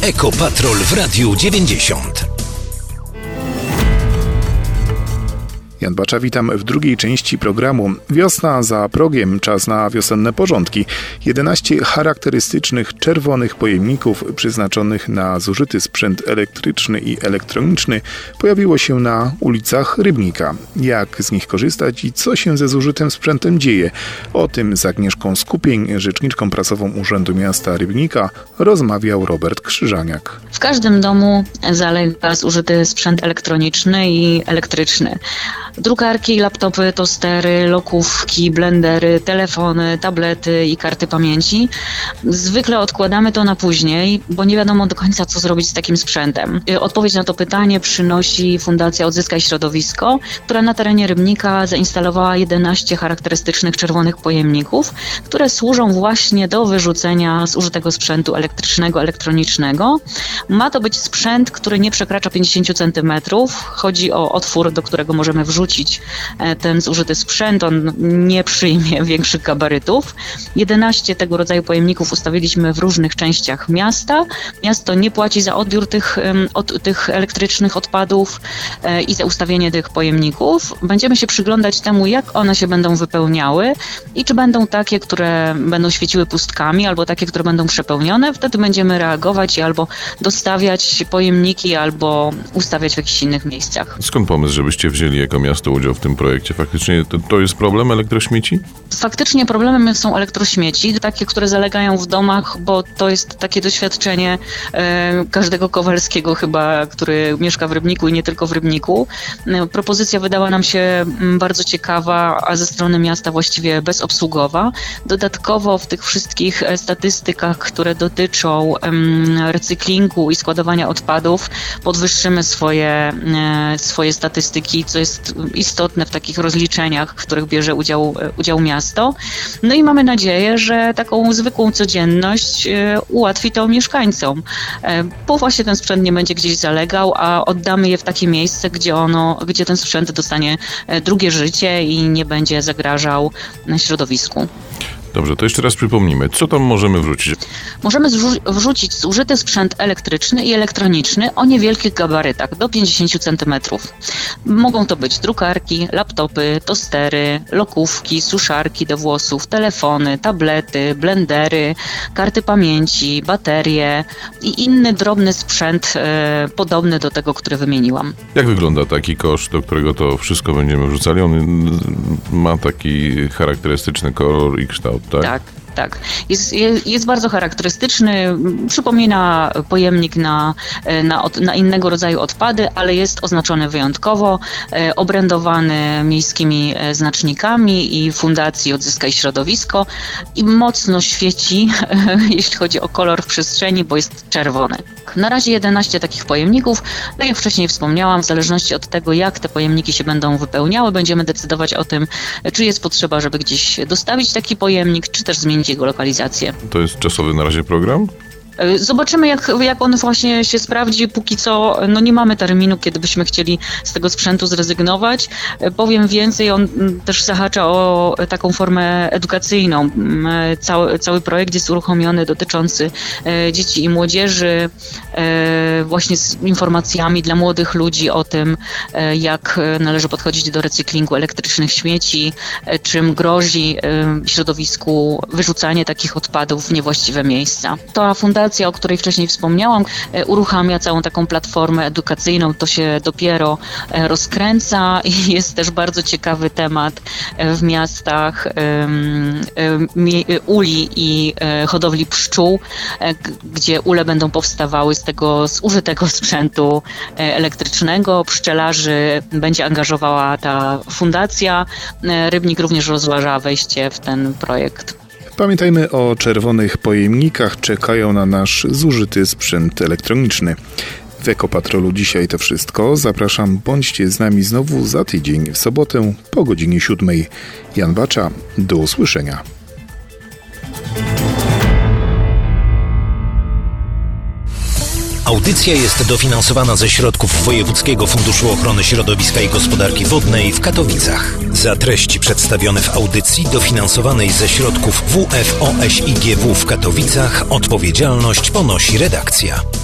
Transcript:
Ekopatrol w Radiu 90. Jan Bacza, witam w drugiej części programu. Wiosna za progiem, czas na wiosenne porządki. 11 charakterystycznych czerwonych pojemników przeznaczonych na zużyty sprzęt elektryczny i elektroniczny pojawiło się na ulicach Rybnika. Jak z nich korzystać i co się ze zużytym sprzętem dzieje? O tym z Agnieszką Skupień, rzeczniczką prasową Urzędu Miasta Rybnika, rozmawiał Robert Krzyżaniak. W każdym domu zalega zużyty sprzęt elektroniczny i elektryczny. Drukarki, laptopy, tostery, lokówki, blendery, telefony, tablety i karty pamięci. Zwykle odkładamy to na później, bo nie wiadomo do końca, co zrobić z takim sprzętem. Odpowiedź na to pytanie przynosi Fundacja Odzyskaj Środowisko, która na terenie Rybnika zainstalowała 11 charakterystycznych czerwonych pojemników, które służą właśnie do wyrzucenia zużytego sprzętu elektrycznego, elektronicznego. Ma to być sprzęt, który nie przekracza 50 cm. Chodzi o otwór, do którego możemy wrzucić ten zużyty sprzęt, on nie przyjmie większych gabarytów. 11 tego rodzaju pojemników ustawiliśmy w różnych częściach miasta. Miasto nie płaci za odbiór tych elektrycznych odpadów i za ustawienie tych pojemników. Będziemy się przyglądać temu, jak one się będą wypełniały i czy będą takie, które będą świeciły pustkami, albo takie, które będą przepełnione. Wtedy będziemy reagować i albo dostawiać pojemniki, albo ustawiać w jakichś innych miejscach. Skąd pomysł, żebyście wzięli jako miasto udział w tym projekcie? Faktycznie to jest problem, elektrośmieci? Faktycznie problemem są elektrośmieci, takie, które zalegają w domach, bo to jest takie doświadczenie każdego Kowalskiego chyba, który mieszka w Rybniku i nie tylko w Rybniku. Propozycja wydała nam się bardzo ciekawa, a ze strony miasta właściwie bezobsługowa. Dodatkowo w tych wszystkich statystykach, które dotyczą recyklingu i składowania odpadów, podwyższymy swoje statystyki, co jest istotne w takich rozliczeniach, w których bierze udział miasto. No i mamy nadzieję, że taką zwykłą codzienność ułatwi to mieszkańcom, bo właśnie ten sprzęt nie będzie gdzieś zalegał, a oddamy je w takie miejsce, gdzie ten sprzęt dostanie drugie życie i nie będzie zagrażał środowisku. Dobrze, to jeszcze raz przypomnimy, co tam możemy wrzucić? Możemy wrzucić zużyty sprzęt elektryczny i elektroniczny o niewielkich gabarytach, do 50 cm. Mogą to być drukarki, laptopy, tostery, lokówki, suszarki do włosów, telefony, tablety, blendery, karty pamięci, baterie i inny drobny sprzęt podobny do tego, który wymieniłam. Jak wygląda taki kosz, do którego to wszystko będziemy wrzucali? On ma taki charakterystyczny kolor i kształt, tak? Tak. Jest bardzo charakterystyczny, przypomina pojemnik na innego rodzaju odpady, ale jest oznaczony wyjątkowo, obrędowany miejskimi znacznikami i Fundacji Odzyskaj Środowisko i mocno świeci, jeśli chodzi o kolor w przestrzeni, bo jest czerwony. Na razie 11 takich pojemników, no jak wcześniej wspomniałam, w zależności od tego, jak te pojemniki się będą wypełniały, będziemy decydować o tym, czy jest potrzeba, żeby gdzieś dostawić taki pojemnik, czy też zmienić jego lokalizację. To jest czasowy na razie program? Zobaczymy, jak on właśnie się sprawdzi. Póki co nie mamy terminu, kiedy byśmy chcieli z tego sprzętu zrezygnować. Powiem więcej, on też zahacza o taką formę edukacyjną. Cały projekt jest uruchomiony dotyczący dzieci i młodzieży, właśnie z informacjami dla młodych ludzi o tym, jak należy podchodzić do recyklingu elektrycznych śmieci, czym grozi środowisku wyrzucanie takich odpadów w niewłaściwe miejsca. Ta fundacja, o której wcześniej wspomniałam, uruchamia całą taką platformę edukacyjną. To się dopiero rozkręca i jest też bardzo ciekawy temat w miastach uli i hodowli pszczół, gdzie ule będą powstawały z tego zużytego sprzętu elektrycznego. Pszczelarzy będzie angażowała ta fundacja. Rybnik również rozważa wejście w ten projekt. Pamiętajmy o czerwonych pojemnikach, czekają na nasz zużyty sprzęt elektroniczny. W Ekopatrolu dzisiaj to wszystko. Zapraszam, bądźcie z nami znowu za tydzień w sobotę po godzinie 7. Jan Bacza, do usłyszenia. Audycja jest dofinansowana ze środków Wojewódzkiego Funduszu Ochrony Środowiska i Gospodarki Wodnej w Katowicach. Za treści przedstawione w audycji dofinansowanej ze środków WFOŚiGW w Katowicach odpowiedzialność ponosi redakcja.